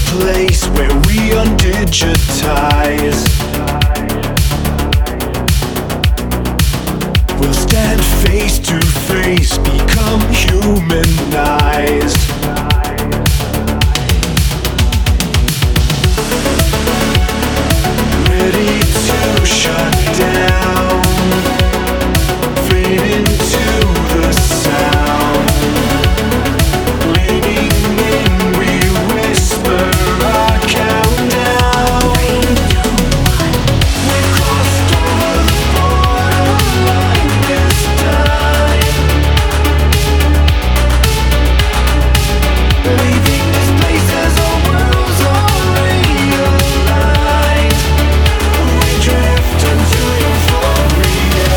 place where we undigitize. We'll stand face to face, become humanized. Ready to shut down, fade into the sound. Leaning in, we whisper our countdown. 3, 2, 1. We crossed over the borderline this time, leaving this place as our worlds are realigned. We drift into euphoria.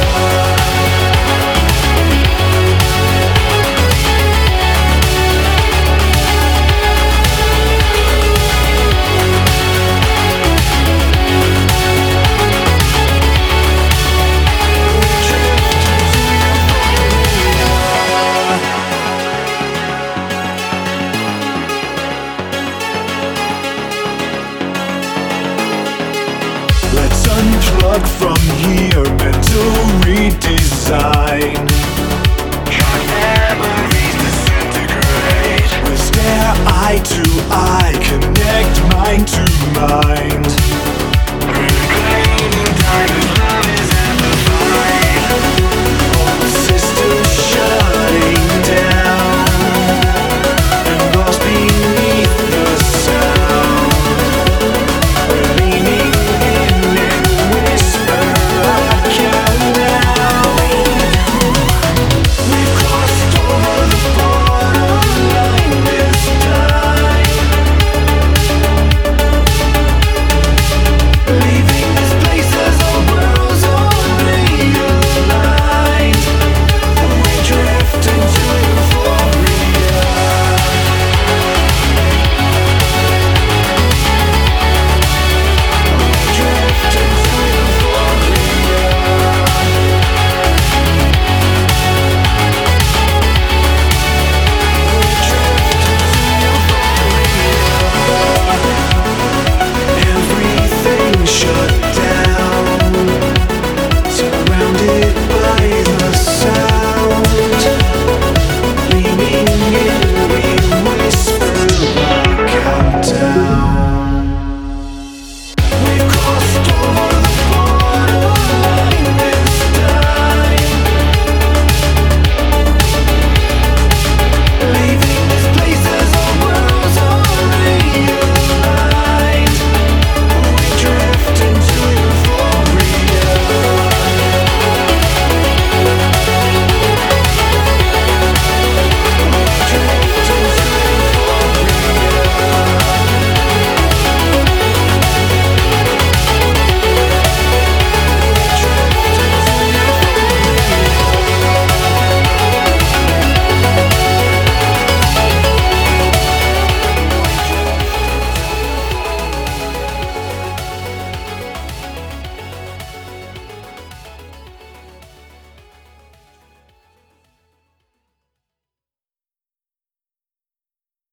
Let's unplug from here, mental redesign.